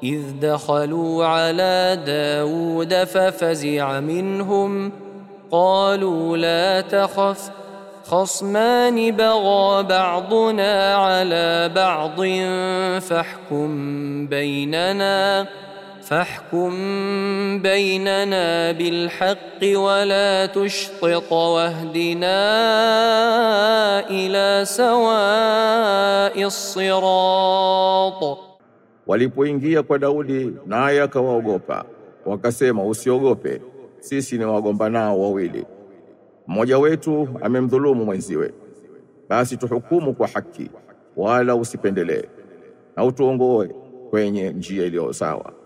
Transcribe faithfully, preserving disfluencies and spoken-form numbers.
إذ دخلوا على داود ففزع منهم قالوا لا تخف خصمان بغى بعضنا على بعض فاحكم بيننا فاحكم بيننا بالحق ولا تشطط واهدنا إلى سواء الصراط. Walipoingia kwa Daudi naye akawaogopa, wakasema usiogope, sisi ni wagombanao wawili, mmoja wetu amemdhulumu mwenziwe, basi tuhukumu kwa haki wala usipendelee, na utuongoe kwenye njia iliyo sawa.